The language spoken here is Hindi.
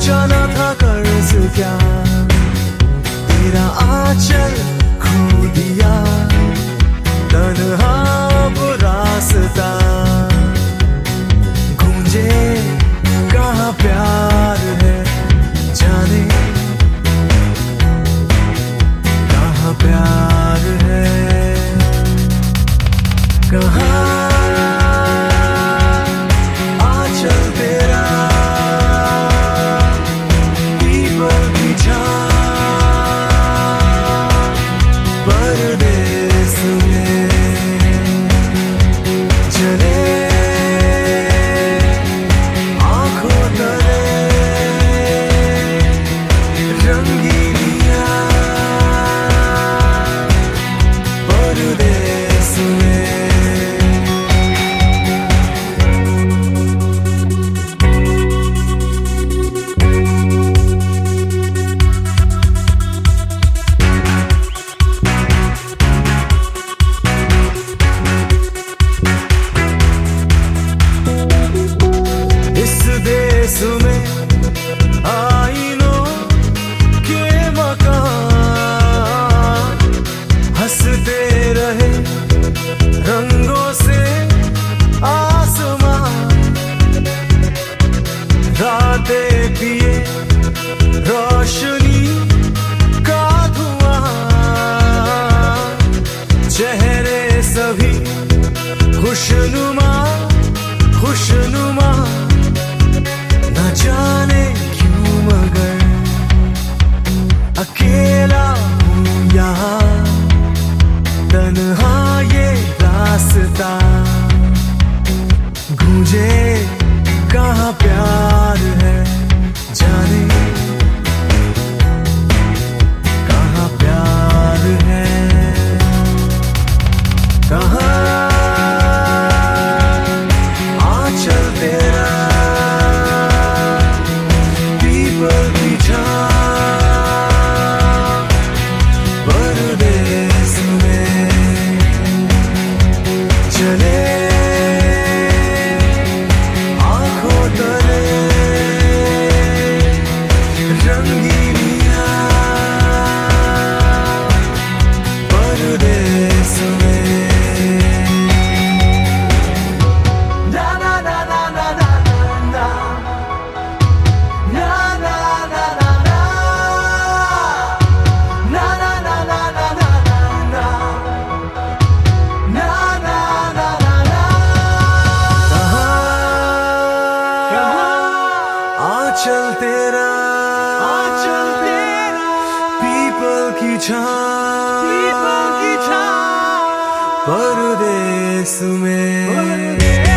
सोचा ना था कर्ज क्या, तेरा आंचल खो दिया, तन्हा वो रास्ता, गूंजे कहाँ प्यार है, जाने कहाँ प्यार है, कहाँ आंचल तेरा, पीपल की छां, परदेस में चले आंखों तले रंगीनियां, परदेस में। इस देश में आईनों के मकान, हंसते रहे रंगों से आसमान, रातें पिए रोशनी का धुआं, चेहरे सभी खुशनुमा खुशनुमा, न जाने क्यों मगर अकेला हूँ यहाँ, तन्हा ये रास्ता, गूंजे कहाँ प्यार है, जाने कहाँ प्यार है, कहाँ आंचल तेरा, पीपल की छां, परदेस में चले आंखों तले रंगीनियां, परदेस में। आंचल तेरा, पीपल की छां, परदेस में।